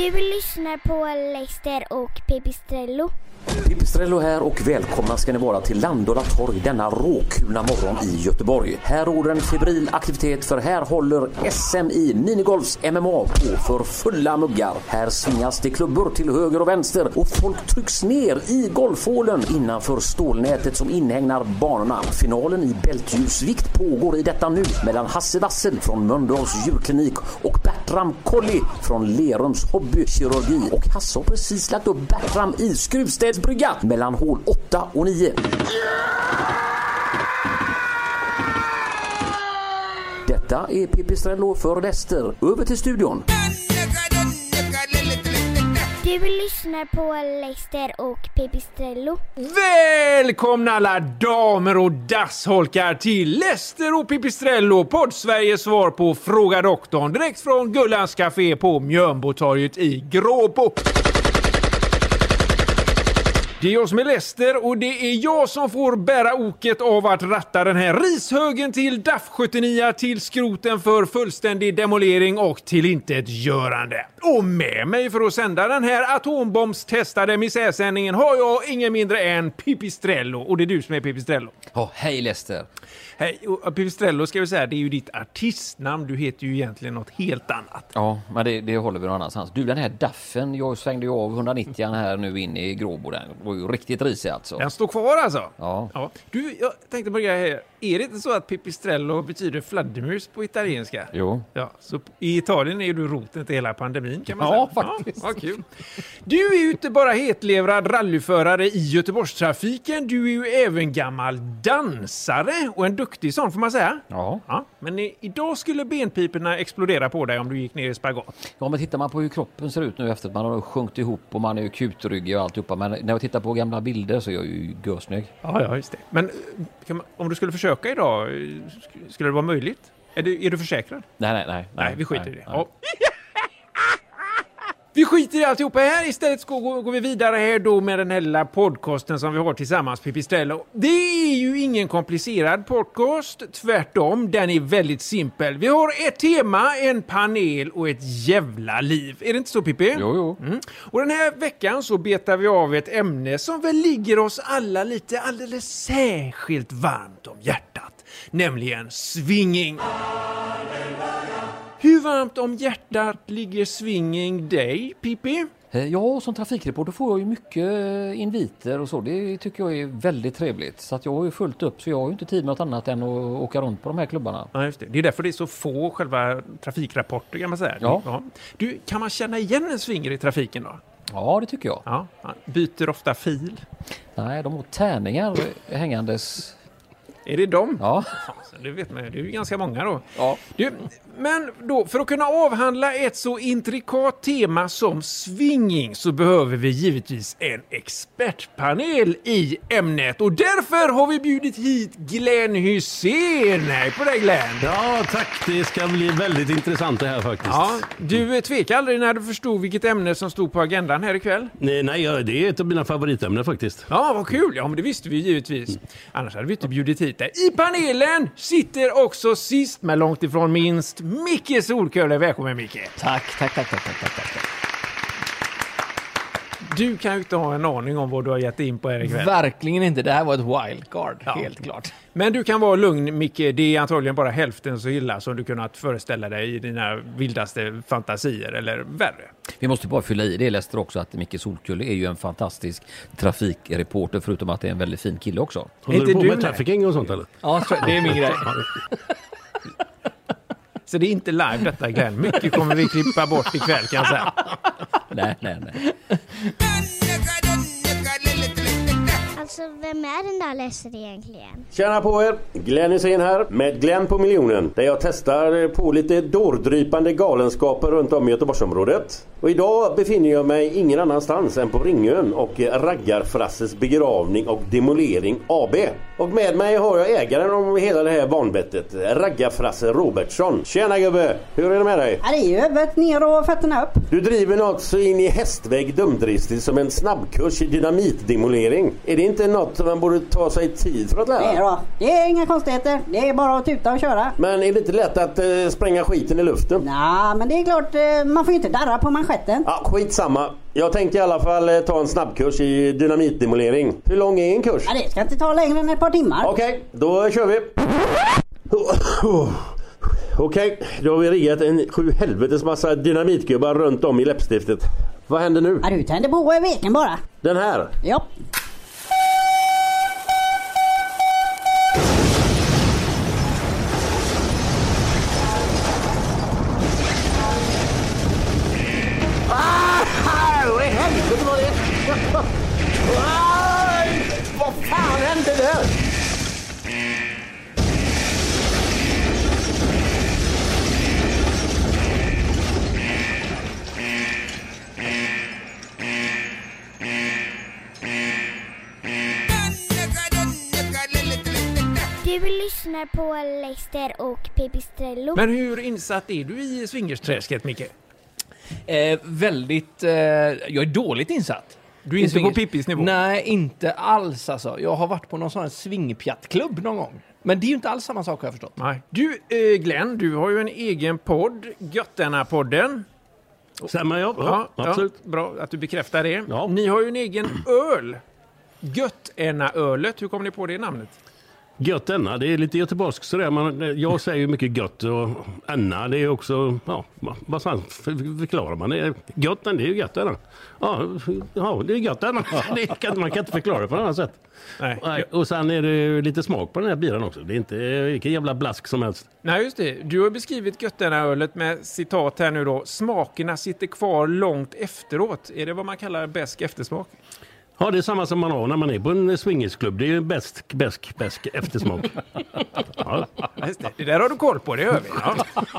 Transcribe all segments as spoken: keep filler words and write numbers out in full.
Du lyssnar på Leicester och Pipistrello. Pipistrello här och välkomna ska ni vara till Landala torg denna råkulna morgon i Göteborg. Här råder en febril aktivitet för här håller S M i minigolfs M M A på för fulla muggar. Här svingas det klubbor till höger och vänster och folk trycks ner i golfhålen innanför stålnätet som inhägnar banorna. Finalen i bältljusvikt pågår i detta nu mellan Hasse Wassel från Mölndals djurklinik och Bertram Colli från Lerums hobbykirurgi. Och Hasse har precis lagt upp Bertram i Skruvstäds brygga mellan hål åtta och nio. Detta är Pipistrello för Leicester. Över till studion. Du lyssnar på Leicester och Pipistrello. Välkomna alla damer och dassholkar till Leicester och Pipistrello, podd-Sveriges svar på Fråga Doktorn, direkt från Gullans Café på Mjölnbotorget i Gråbo. Det är jag som är Leicester och det är jag som får bära oket av att ratta den här rishögen till D A F sjuttionio till skroten för fullständig demolering och till intetgörande. Och med mig för att sända den här atombombstestade misärsändningen har jag ingen mindre än Pipistrello. Och det är du som är Pipistrello. Ja, oh, hej Leicester. Hej, och Pipistrello ska vi säga, det är ju ditt artistnamn. Du heter ju egentligen något helt annat. Ja, men det, det håller vi någon annanstans. Du, den här daffen, jag svängde ju av hundranittio här nu in i Gråbo. Den var ju riktigt risig alltså. Den står kvar alltså? Ja. ja. Du, jag tänkte börja här. Är det inte så att Pipistrello betyder fladdermus på italienska? Jo. Ja, så i Italien är du roten till hela pandemin kan man ja, säga. Faktiskt. Ja, vad kul. Du är ju inte bara hetlevrad rallyförare i Göteborgstrafiken, du är ju även gammal dansare och en duktig sån får man säga. Ja. ja men i, idag skulle benpiporna explodera på dig om du gick ner i spagat. Ja, men tittar man på hur kroppen ser ut nu efter att man har sjunkit ihop och man är ju kutryggig och alltihopa, men när jag tittar på gamla bilder så är jag ju görsnygg. Ja, ja, just det. Men kan man, om du skulle försöka idag, skulle det vara möjligt? Är du, är du försäkrad? Nej, nej, nej. Nej, vi skiter nej, i det. Nej. Ja. Vi skiter i alltihopa här. Istället ska gå, går vi vidare här då med den här lilla podcasten som vi har tillsammans, Pipistrello. Det är ju ingen komplicerad podcast. Tvärtom, den är väldigt simpel. Vi har ett tema, en panel och ett jävla liv. Är det inte så, Pippi? Jo, jo. Mm. Och den här veckan så betar vi av ett ämne som väl ligger oss alla lite alldeles särskilt varmt om hjärtat. Nämligen swinging. Hur varmt om hjärtat ligger swinging dig, Pippi? Ja, som trafikreporter får jag ju mycket inviter och så. Det tycker jag är väldigt trevligt. Så att jag har ju fullt upp så jag har ju inte tid med något annat än att åka runt på de här klubbarna. Ja, just det. Det är därför det är så få själva trafikrapporter kan man säga. Ja. Ja. Du, kan man känna igen en swinger i trafiken då? Ja, det tycker jag. Ja. Byter ofta fil? Nej, de har tärningar hängandes. Är det dem? Ja. Det vet man, det är ju ganska många då. Ja. Du, men då, för att kunna avhandla ett så intrikat tema som swinging så behöver vi givetvis en expertpanel i ämnet. Och därför har vi bjudit hit Glenn Hysén. Hej på dig, Glenn. Ja, tack. Det ska bli väldigt intressant det här faktiskt. Ja, du tvekade aldrig när du förstod vilket ämne som stod på agendan här ikväll? Nej, nej, det är ett av mina favoritämnen faktiskt. Ja, vad kul. Ja, men det visste vi givetvis. Mm. Annars hade vi inte bjudit hit dig. I panelen sitter också sist men långt ifrån minst Micke Solkölle. Välkommen, Micke. Tack, tack, tack, tack, tack, tack, tack. Du kan ju inte ha en aning om vad du har gett in på här ikväll. Verkligen inte. Det här var ett wildcard, ja. Helt klart. Men du kan vara lugn, Micke. Det är antagligen bara hälften så illa som du kunnat föreställa dig i dina vildaste fantasier, eller värre. Vi måste bara fylla i det, Leicester, också att Micke Solkulle är ju en fantastisk trafikreporter, förutom att det är en väldigt fin kille också. Håller inte du på du med med? trafficking och sånt eller? Ja, det är min grej. Så det är inte live detta, Glenn. Mycket kommer vi klippa bort ikväll, kan jag säga. Nej, nej, nej. Alltså, vem är den där Leicester egentligen? Tjena på er, Glenn Hysén här med Glenn på miljonen, där jag testar på lite dårdrypande galenskaper runt om i Göteborgsområdet. Och idag befinner jag mig ingen annanstans än på Ringön och Raggarfrasses begravning och demolering A B. Och med mig har jag ägaren om hela det här vanbettet, Raggarfrasse Robertsson. Tjena gubbe, hur är det med dig? Ja, det är ju huvudet ner och fötterna upp. Du driver något så in i hästvägg dumdristigt som en snabbkurs i dynamitdemolering. Är det inte något som man borde ta sig tid för att lära? Nej då, det är inga konstigheter. Det är bara att tuta och köra. Men är det inte lätt att eh, spränga skiten i luften? Nej, men det är klart, eh, man får ju inte darra på manschetten manschetten. Ja, skitsamma. Jag tänkte i alla fall eh, ta en snabbkurs i dynamitdemolering. Hur lång är en kurs? Ja, det ska inte ta längre än ett par timmar. Okej, okay, då kör vi. Okej, okay, då har vi riggat en sju helvetes massa dynamitgubbar runt om i läppstiftet. Vad händer nu? Ja, du tänder på veken bara. Den här? Ja. Helvete vad det är! Vad fan hände där? Du lyssnar på Leicester och Pipistrello. Men hur insatt är du i swingersträsket, Micke? Eh, väldigt... Eh, jag är dåligt insatt. Du är inte på Pippis nivå? Nej, inte alls alltså. Jag har varit på någon sån här swingpjattklubb någon gång. Men det är ju inte alls samma sak, har jag förstått. Nej. Du, eh, Glenn, du har ju en egen podd, Götterna-podden. Stämmer jag? Ja, Ja, absolut. Ja, bra att du bekräftar det. Ja. Ni har ju en egen öl. Götterna-ölet. Hur kom ni på det namnet? Gött enna, det är lite göteborgskt sådär. Man, jag säger ju mycket gött och enna, det är också, ja, vad fan förklarar man? Det är gött, det är ju gött enna. Ja, ja, det är gött enna. Det kan, man kan inte förklara det på något annat sätt. Nej. Nej, och sen är det lite smak på den här bilen också. Det är inte vilken jävla blask som helst. Nej, just det. Du har beskrivit Götterna-ölet med citat här nu då. Smakerna sitter kvar långt efteråt. Är det vad man kallar bäsk eftersmak? Ja, det är samma som man har när man är på en swingersklubb. Det är bäst, bäsk, bäsk eftersmak. Ja. Just det. Det där har du koll på, det hör vi. Ja.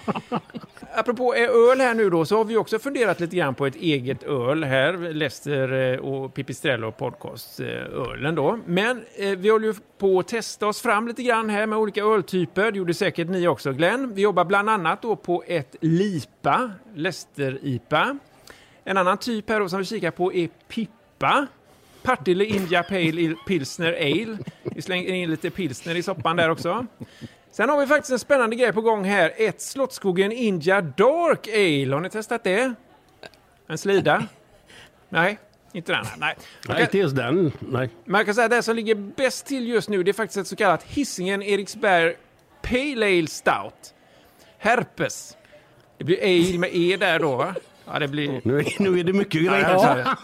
Apropå öl här nu då, så har vi också funderat lite grann på ett eget öl här. Leicester och Pipistrello podcast ölen då. Men eh, vi håller ju på att testa oss fram lite grann här med olika öltyper. Det gjorde säkert ni också, Glenn. Vi jobbar bland annat då på ett Lipa, Leicester I P A. En annan typ här då som vi kikar på är Pippa. Partille India Pale Pilsner Ale. Vi slänger in lite pilsner i soppan där också. Sen har vi faktiskt en spännande grej på gång här. Ett Slottsskogen India Dark Ale. Har ni testat det? En slida? Nej, inte den. Nej, Nej inte just den. Nej. Man kan säga att det som ligger bäst till just nu, det är faktiskt ett så kallat Hisingen Eriksberg Pale Ale Stout. Herpes. Det blir ale med E där då, va? Ja, det blir... Nu är, nu är det mycket grejer. Ja,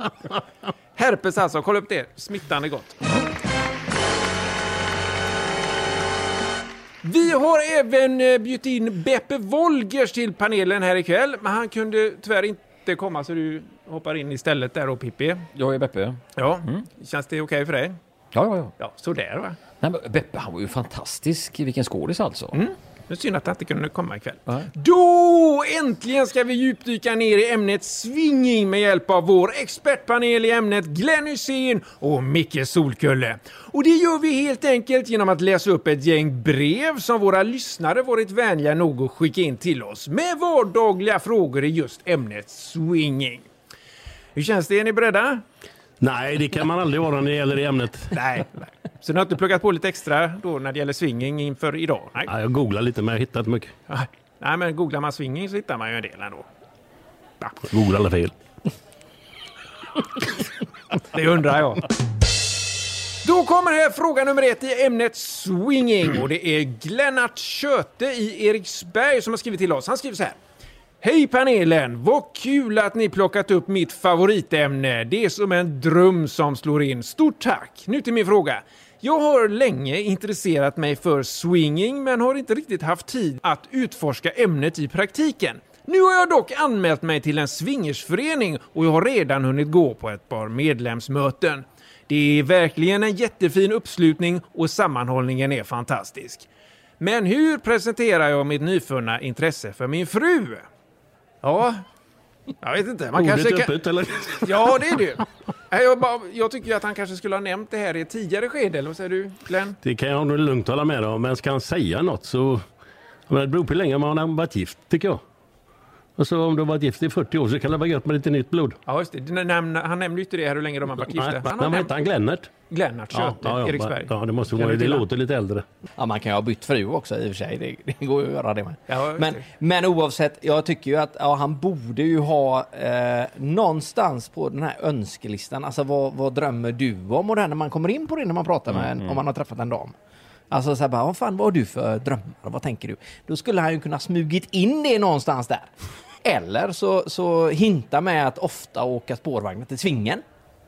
herpes alltså, kolla upp det. Smittande gott. Vi har även bjudit in Beppe Wolgers till panelen här ikväll. Men han kunde tyvärr inte komma, så du hoppar in istället där och Pippi. Jag är Beppe. Ja, mm. Känns det okej för dig? Ja, ja, ja. Ja, så där va? Nej, men Beppe, han var ju fantastisk. Vilken skådis alltså. Mm. Det är synd att han inte kunde komma ikväll. Nej. Då äntligen ska vi djupdyka ner i ämnet swinging med hjälp av vår expertpanel i ämnet Glenn Hysén och Micke Solkulle. Och det gör vi helt enkelt genom att läsa upp ett gäng brev som våra lyssnare varit vänliga nog att skicka in till oss med vardagliga frågor i just ämnet swinging. Hur känns det? Är ni beredda? Nej, det kan man aldrig vara när det gäller det ämnet. Nej, nej. Så ni har inte pluggat på lite extra då när det gäller swinging inför idag? Nej, ja, jag googlar lite men jag har hittat mycket. Nej, men googlar man swinging så hittar man ju en del ändå. Ja. Googlar alla fel. Det undrar jag. Då kommer här fråga nummer ett i ämnet swinging. Och det är Glennart Köte i Eriksberg som har skrivit till oss. Han skriver så här. Hej panelen, vad kul att ni plockat upp mitt favoritämne. Det är som en dröm som slår in. Stort tack. Nu till min fråga. Jag har länge intresserat mig för swinging men har inte riktigt haft tid att utforska ämnet i praktiken. Nu har jag dock anmält mig till en swingersförening och jag har redan hunnit gå på ett par medlemsmöten. Det är verkligen en jättefin uppslutning och sammanhållningen är fantastisk. Men hur presenterar jag mitt nyfunna intresse för min fru? Ja, jag vet inte. Man Ordet kanske kan... öppet, eller? Ja, det är det. Jag, bara, jag tycker att han kanske skulle ha nämnt det här i ett tidigare skede. Eller vad säger du, Glenn? Det kan jag nog lugnt hålla med om. Men ska han säga något så... Det beror på hur länge man har varit gift, tycker jag. Och så om du har varit gift i fyrtio år så kan det vara gött med lite nytt blod. Ja, just det. Nämna, han nämnde ju inte det här hur länge de har varit gifta. Nej, vad heter han? Glennert? Glennert Köte, ja, ja, Eriksberg. Ja, det måste vara. Det låter lite äldre. Ja, man kan ju ha bytt fru också i och för sig. Det, det går ju att göra det med. Ja, men, men oavsett, jag tycker ju att ja, han borde ju ha eh, någonstans på den här önskelistan. Alltså vad, vad drömmer du om? Och det här när man kommer in på det när man pratar med en, om man har träffat en dam. Alltså så här bara, vad fan, vad har du för drömmar? Vad tänker du? Då skulle han ju kunna smugit in det någonstans där. Eller så, så hinta med att ofta åka spårvagnen till Svingen.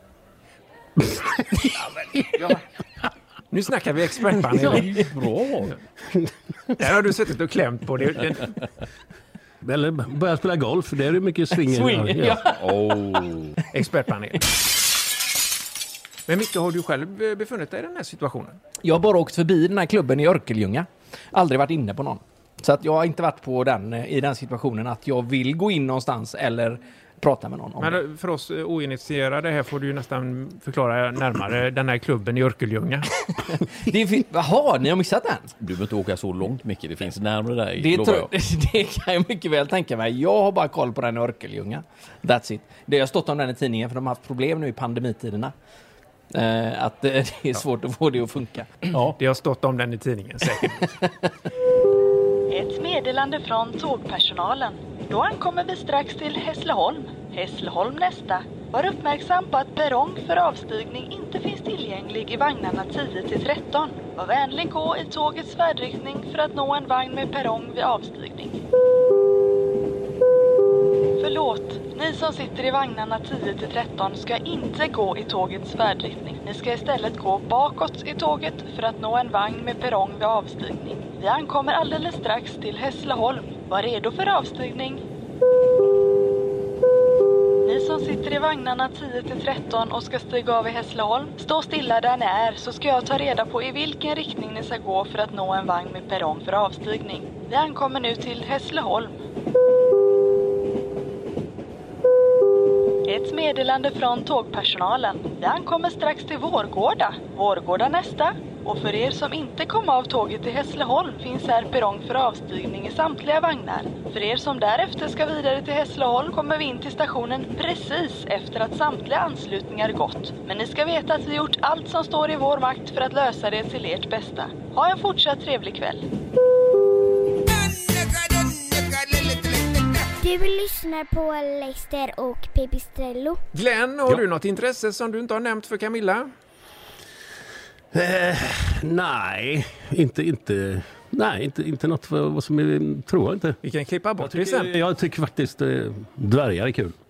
Ja. Nu snackar vi expertpanelen. Bra. Där har du suttit och klämt på det. Eller börja spela golf, det är ju mycket swing. Swing, ja. Oh. Expertpanel. Men Micke, har du själv befunnit dig i den här situationen? Jag har bara åkt förbi den här klubben i Örkelljunga. Aldrig varit inne på någon. Så att jag har inte varit på den, i den situationen att jag vill gå in någonstans eller prata med någon om Men det. för oss oinitierade här får du ju nästan förklara närmare den här klubben i Örkelljunga. Det är, jaha, ni har missat den? Du behöver inte åka så långt mycket, det finns närmare där. Det, tror, det kan jag mycket väl tänka mig. Jag har bara koll på den i Örkelljunga. That's it. Det har stått om den i tidningen för de har haft problem nu i pandemitiderna. Eh, att det är svårt att få det att funka. Ja, det har stått om den i tidningen säkert. Ett meddelande från tågpersonalen. Då ankommer vi strax till Hässleholm. Hässleholm nästa. Var uppmärksam på att perrong för avstigning inte finns tillgänglig i vagnarna tio till tretton. Var vänlig gå i tågets färdriktning för att nå en vagn med perrong vid avstigning. Förlåt, ni som sitter i vagnarna tio till tretton ska inte gå i tågets färdriktning. Ni ska istället gå bakåt i tåget för att nå en vagn med perrong vid avstigning. Vi ankommer alldeles strax till Hässleholm. Var redo för avstigning. Ni som sitter i vagnarna tio till tretton och ska stiga av i Hässleholm, stå stilla där ni är så ska jag ta reda på i vilken riktning ni ska gå för att nå en vagn med perrong för avstigning. Vi ankommer nu till Hässleholm. Ett meddelande från tågpersonalen. Vi ankommer strax till Vårgårda. Vårgårda nästa. Och för er som inte kom av tåget till Hässleholm finns här perrong för avstigning i samtliga vagnar. För er som därefter ska vidare till Hässleholm kommer vi in till stationen precis efter att samtliga anslutningar gått. Men ni ska veta att vi gjort allt som står i vår makt för att lösa det till ert bästa. Ha en fortsatt trevlig kväll. Du lyssnar på Leicester och Pipistrello. Glenn, har Ja. du något intresse som du inte har nämnt för Camilla? Eh, nej, inte, inte, nej, inte, inte något för vad som är, tror jag inte. Vi kan klippa bort Jag det sen. tycker, jag tycker faktiskt eh, dvärgar är kul.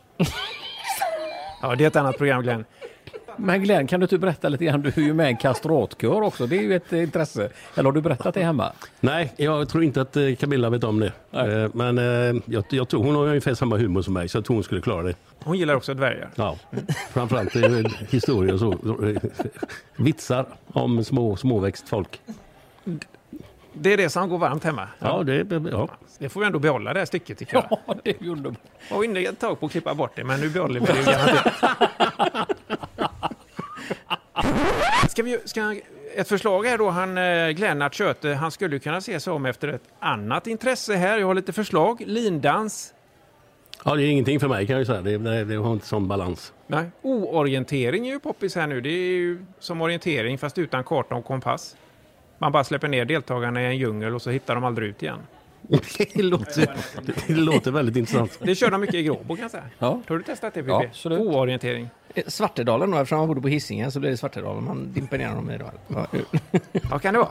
Ja, det är ett annat program, Glenn. Men Glenn, kan du inte berätta lite grann? Du är ju med i en kastratkör också. Det är ju ett intresse. Eller har du berättat det hemma? Nej, jag tror inte att eh, Camilla vet om det. Eh, men eh, jag, jag tror hon har ungefär samma humor som mig, så jag tror hon skulle klara det. Hon gillar också dvärgar. Ja, framförallt eh, historier och så. Eh, vitsar om små, småväxt folk. Det är det som går varmt hemma. Ja, det, ja. Det får vi ändå behålla det här stycket, tycker jag. Ja, det är ju underbart. Jag var inne ett tag på att klippa bort det, men nu behåller vi det garanterat. Ska vi, ska, ett förslag här då, han Glennart Köte, han skulle kunna se sig om efter ett annat intresse här. Jag har lite förslag. Lindans. Ja, det är ingenting för mig kan jag säga. Det, det, det har inte sån balans. Nej. Oorientering är ju poppis här nu. Det är ju som orientering fast utan karta och kompass. Man bara släpper ner deltagarna i en djungel och så hittar de aldrig ut igen. Det låter, det låter väldigt intressant. Det kör de mycket i Gråbo, kan jag säga. Ja. Har du testat det, P P? Ja, absolut. Oorientering. Svartedalen då, eftersom man bodde på Hisingen så blir det Svartedalen. Man dimper ner dem i det. Ja. Vad kan det vara?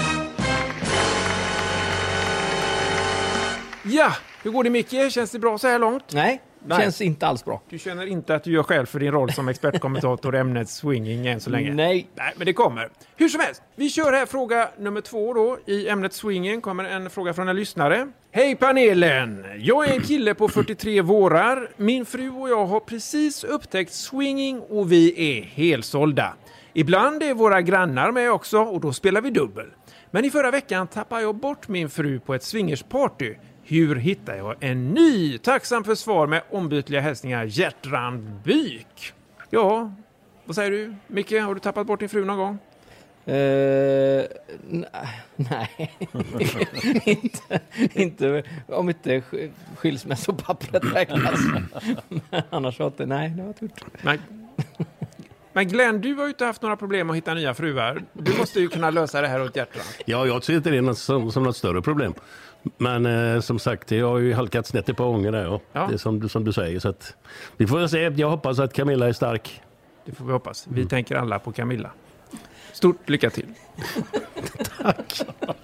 Ja, hur går det, Micke? Känns det bra så här långt? Nej, Nej. känns inte alls bra. Du känner inte att du gör själv för din roll som expertkommentator i ämnet swinging än så länge? Nej. Nej, men det kommer. Hur som helst, vi kör här fråga nummer två då. I ämnet swinging kommer en fråga från en lyssnare. Hej panelen! Jag är en kille på fyrtiotre vårar. Min fru och jag har precis upptäckt swinging och vi är helsålda. Ibland är våra grannar med också och då spelar vi dubbel. Men i förra veckan tappade jag bort min fru på ett swingersparty. Hur hittar jag en ny? Tacksam för svar med ombytliga hälsningar Hjärtrand Byk. Ja, vad säger du? Micke, har du tappat bort din fru någon gång? Uh, nej, inte, inte om inte skilsmässopappret räknas. Men annars var det, nej, det var tort. Nej. Men Glenn, du har ju inte haft några problem att hitta nya fruar. Du måste ju kunna lösa det här åt hjärtan. Ja, jag ser inte det som, som något större problem. Men eh, som sagt, jag har ju halkat snett ett par gånger där. Ja. Ja. Det är som, som du säger. Så att, vi får se. Jag hoppas att Camilla är stark. Det får vi hoppas. Vi mm. tänker alla på Camilla. Stort lycka till. Tack.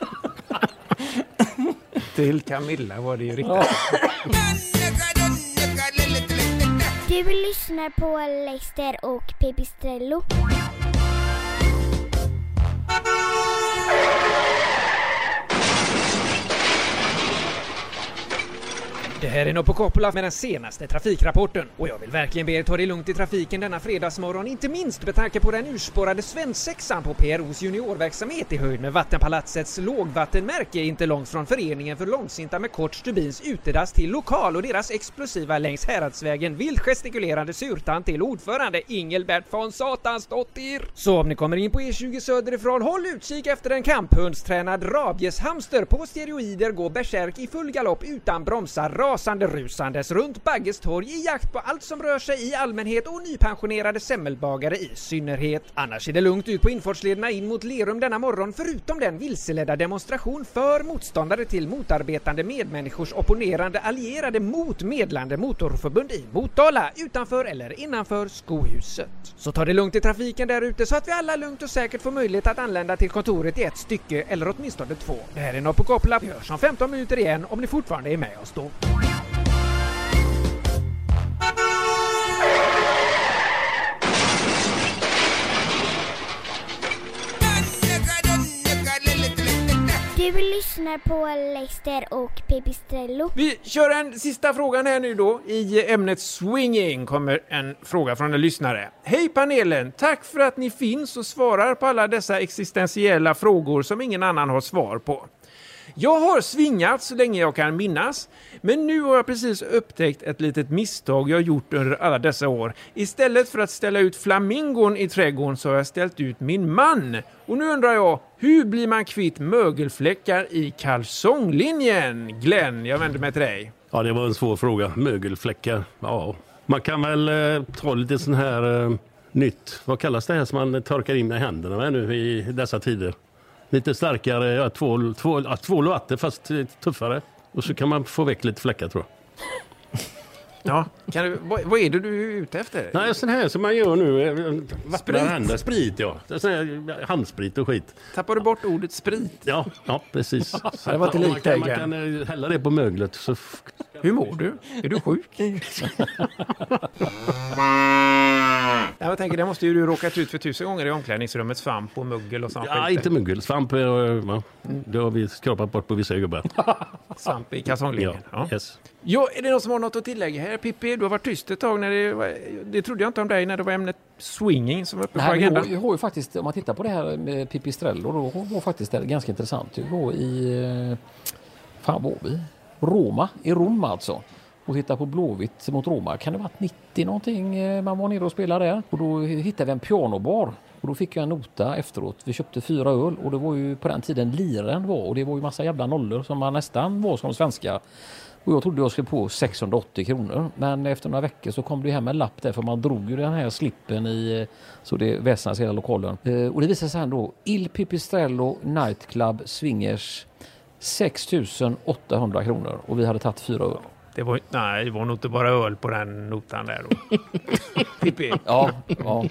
Till Camilla var det ju riktigt. Du lyssnar på Leicester och Pipistrello. Det här är Noppo Coppola med den senaste trafikrapporten. Och jag vill verkligen be er ta det lugnt i trafiken denna fredagsmorgon. Inte minst med tanke på den urspårade svensexan på P R O:s juniorverksamhet i höjd med Vattenpalatsets lågvattenmärke inte långt från föreningen för långsinta med kort stubins utedass till lokal och deras explosiva längs Häradsvägen vilt gestikulerande surtan till ordförande Ingelbert von Satansdottir. Så om ni kommer in på E tjugo söderifrån, håll utkik efter en kamphundstränad rabieshamster på steroider går bärsärk i full galopp utan bromsar rasande rusandes runt Baggestorg i jakt på allt som rör sig i allmänhet och nypensionerade semmelbagare i synnerhet. Annars är det lugnt ut på infartslederna in mot Lerum denna morgon förutom den vilseledda demonstration för motståndare till motarbetande medmänniskors opponerande allierade mot medlande motorförbund i Motala utanför eller innanför Skohuset. Så ta det lugnt i trafiken där ute så att vi alla lugnt och säkert får möjlighet att anlända till kontoret i ett stycke eller åtminstone två. Det här är Noppo Coppola. Vi hörs om femton minuter igen om ni fortfarande är med oss då. Du lyssnar på Leicester och Pipistrello. Vi kör en sista frågan här nu då. I ämnet swinging kommer en fråga från en lyssnare. Hej panelen, tack för att ni finns och svarar på alla dessa existentiella frågor som ingen annan har svar på. Jag har svingat så länge jag kan minnas, men nu har jag precis upptäckt ett litet misstag jag gjort under alla dessa år. Istället för att ställa ut flamingon i trädgården så har jag ställt ut min man. Och nu undrar jag, hur blir man kvitt mögelfläckar i kalsonglinjen? Glenn, jag vänder mig till dig. Ja, det var en svår fråga. Mögelfläckar, ja. Man kan väl eh, ta lite sån här eh, nytt, vad kallas det här som man torkar in med händerna med nu i dessa tider? Lite starkare, ja, tvål, tvål, ja, tvål och vatten fast tuffare. Och så kan man få väck lite fläckar tror jag. Ja, kan du, vad, vad är det du är ute efter? Nej, sån här som man gör nu. Sprit. Händer, sprit, ja. Sån här handsprit och skit. Tappar du bort ordet sprit? Ja, ja precis. Så det var inte lika man, kan, man kan hälla det på möglet. Så... Hur mår du? Är du sjuk? Ja, jag tänker, det måste ju du råkat ut för tusen gånger i omklädningsrummet, svamp och muggel och sånt. Ja, inte muggel. Svamp, ja, det har vi skrapat bort på vissa gubbar. Svamp i kalsonglinjen. Ja, ja. Yes. Jo, är det någon som har något att tillägga här? Pippi, du har varit tyst ett tag när det var, det trodde jag inte om dig när det var ämnet swinging som var uppe på agendan. Jag har ju faktiskt, om man tittar på det här med Pipistrello, då var faktiskt det ganska intressant. Jag var i, fan var vi? Roma, i Rom alltså. Och titta på Blåvitt mot Roma. Kan det ha varit nittio någonting man var nere och spelade där? Och då hittade vi en pianobar. Och då fick jag en nota efteråt. Vi köpte fyra öl och det var ju på den tiden liren var. Och det var ju massa jävla nollor som man nästan var som svenska. Och jag trodde jag skulle på sexhundraåttio kronor. Men efter några veckor så kom det hem en lapp där. För man drog ju den här slippen i så det väsnas hela lokalen. Och det visade sig här då. Il Pipistrello Nightclub Swingers sex tusen åttahundra kronor. Och vi hade tagit fyra öl. Det var, nej, det var nog inte bara öl på den notan där då. Pippi. Ja, ja.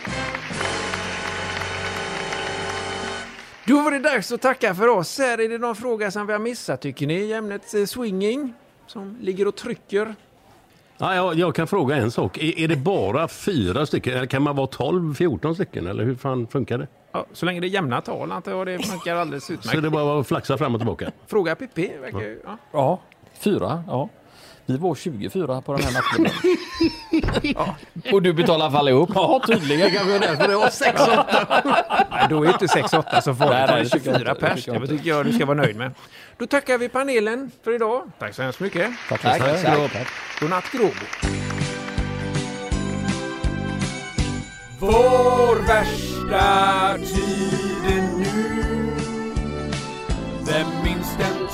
Då var det dags att tacka för oss. Här är det någon fråga som vi har missat, tycker ni? I ämnet swinging som ligger och trycker. Ja, jag, jag kan fråga en sak. Är, är det bara fyra stycken? Eller kan man vara tolv, fjorton stycken? Eller hur fan funkar det? Ja, så länge det är jämna tal, antar jag det funkar alldeles utmärkt. Så det bara att flaxa fram och tillbaka? Fråga Pippi. Verkar, ja. Ja. ja, fyra, ja. Vi var tjugofyra på den här natten. Ja. Och du betalar fall ihop? Ja, tydligen. Kanske därför det var sex åtta. Nej, då är inte sex åtta så farligt. Det är tjugofyra pers. Det tycker jag du ska vara nöjd med. Då tackar vi panelen för idag. Tack så hemskt mycket. Tack. Tack. Tack. Tack. Tack. Godnatt Gråbo. Vår värsta tid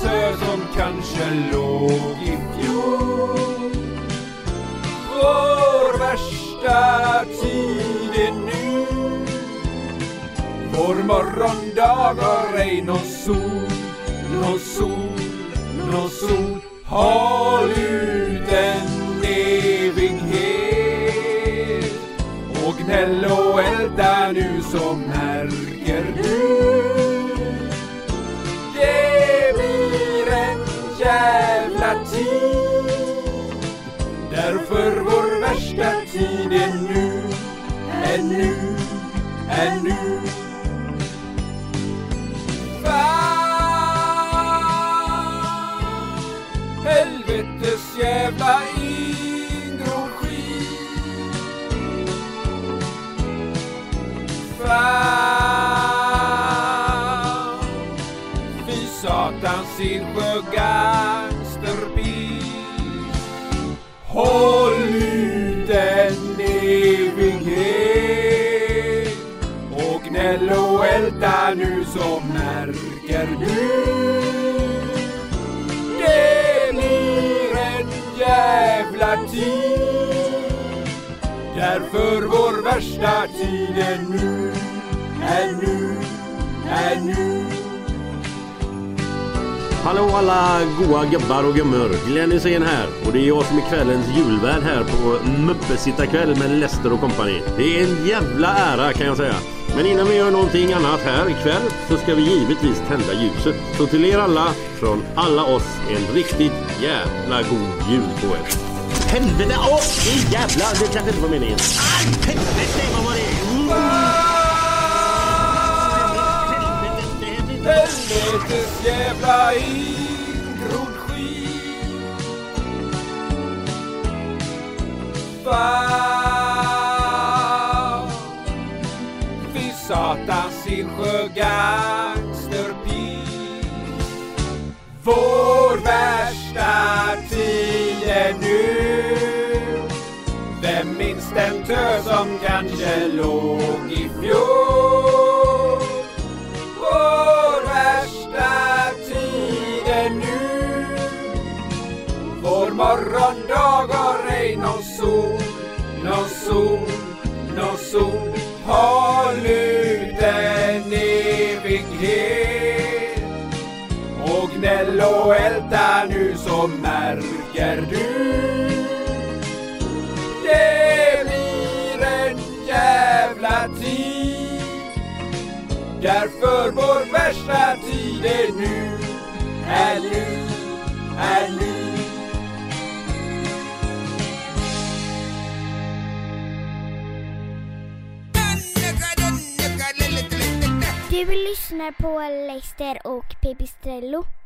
tö som kanske låg i fjol. Vår värsta tid är nu. Vår morgondag har ej någon sol, någon sol, någon sol. Håll ut en evighet och gnäll och älta nu så märker du. Det blir en jävla tid. Därför vår värsta tid är nu, är nu, är nu. Helvetes jävla ingrod skit. Fan, fy satans insjö gangsterbil. Håll ut en evighet och gnäll och älta nu så märker du. Det blir en jävla tid. Därför vår värsta tid är nu, är nu, är nu. Hallå alla goa gubbar och gummor, Glenn Hysén här. Och det är jag som är kvällens julvärd här på Muppesittarkväll med Lester och kompani. Det är en jävla ära kan jag säga. Men innan vi gör någonting annat här ikväll så ska vi givetvis tända ljuset. Så till er alla, från alla oss, en riktigt jävla god jul på er. Helvete, åh, oh, jävlar, det kanske inte var meningen. Aj, helvete, vad var det? Helvetes jävla ingrod skit. Fan, fy satans insjö gangsterbil. Vår värsta tid är nu. Vem minns den tö som kanske låg i fjol? Vår värsta tid är nu. Vår morgondag har ej någon sol, någon sol, någon sol. Håll ut en evighet och gnäll och älta nu så märker du. Det blir en jävla tid. Därför vår värsta tid är nu, är nu, är nu. Du lyssnar på Lester och Pipistrello.